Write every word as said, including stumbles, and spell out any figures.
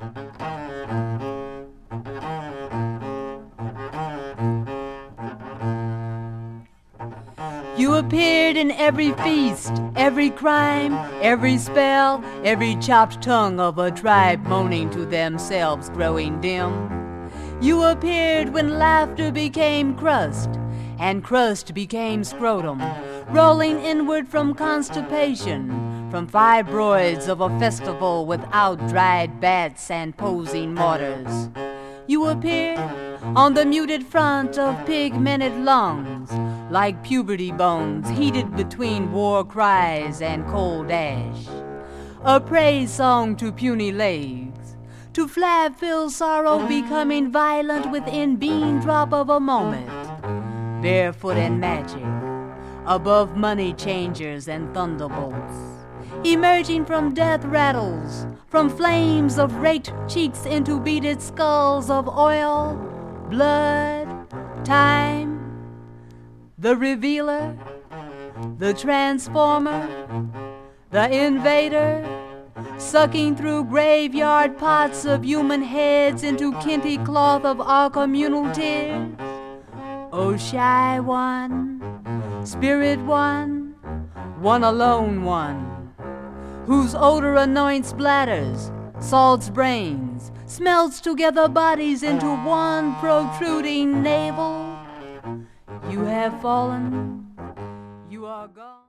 You appeared in every feast, every crime, every spell, every chopped tongue of a tribe moaning to themselves growing dim. You appeared when laughter became crust, and crust became scrotum, rolling inward from constipation, from fibroids of a festival without dried bats and posing mortars. You appeared on the muted front of pigmented lungs, like puberty bones heated between war cries and cold ash. A praise song to puny legs, to flab-filled sorrow becoming violent within bean drop of a moment. Barefoot and magic, above money changers and thunderbolts, emerging from death rattles, from flames of raked cheeks into beaded skulls of oil, blood, time. The revealer, the transformer, the invader, sucking through graveyard pots of human heads into kente cloth of our communal tears. O shy one, spirit one, one alone one, whose odor anoints bladders, salts brains, smelts together bodies into one protruding navel. You have fallen, you are gone.